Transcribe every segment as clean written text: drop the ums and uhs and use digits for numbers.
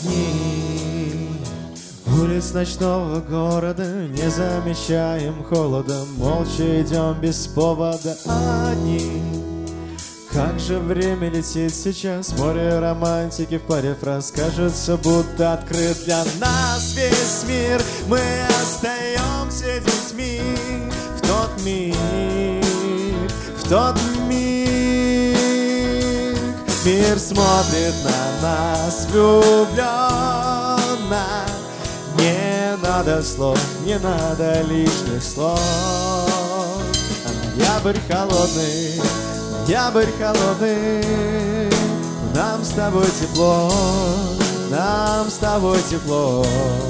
дни улиц ночного города не замечаем холода, молча идем без повода одни. Как же время летит сейчас, море романтики в паре фраз, кажется, будто открыт для нас весь мир. Мы остаемся детьми в тот миг, в тот миг. Мир смотрит на нас влюбленно. Не надо слов, не надо лишних слов. А ноябрь холодный, ноябрь холодный, нам с тобой тепло, нам с тобой тепло.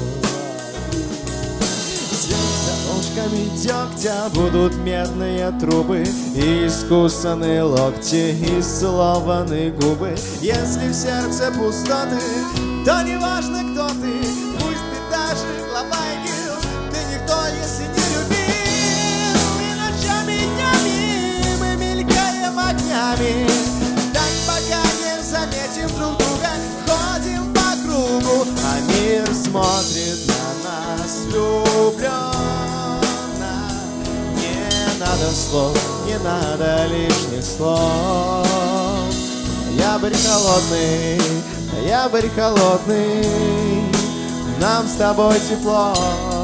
За ложками дегтя будут медные трубы, искусанные локти, исцелованные губы. Если в сердце пустоты, то не важно, кто ты, пусть ты даже глава ИГИЛ, ты никто, если не любил. И ночами, и днями мы мелькаем огнями, так пока не заметим друг друга, ходим по кругу, а мир смотрит на нас влюбленно. Не надо слов, не надо лишних слов. Ноябрь холодный, ноябрь холодный, нам с тобой тепло,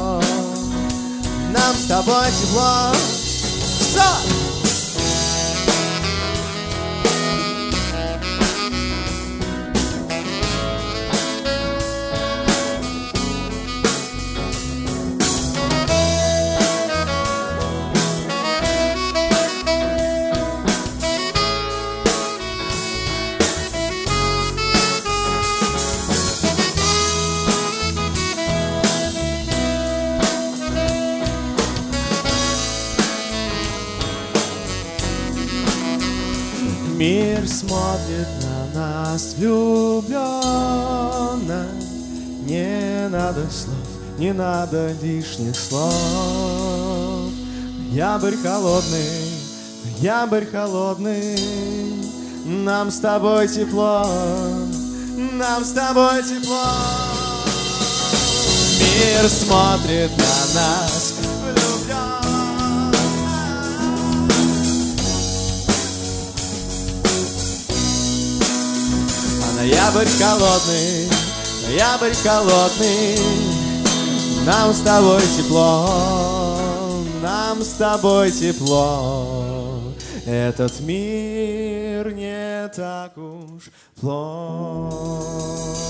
нам с тобой тепло. Стоп! Мир смотрит на нас влюбленно. Не надо слов, не надо лишних слов. Ноябрь холодный, ноябрь холодный, нам с тобой тепло, нам с тобой тепло. Мир смотрит на нас влюбленно. Ноябрь холодный, ноябрь холодный, нам с тобой тепло, нам с тобой тепло. Этот мир не так уж плох.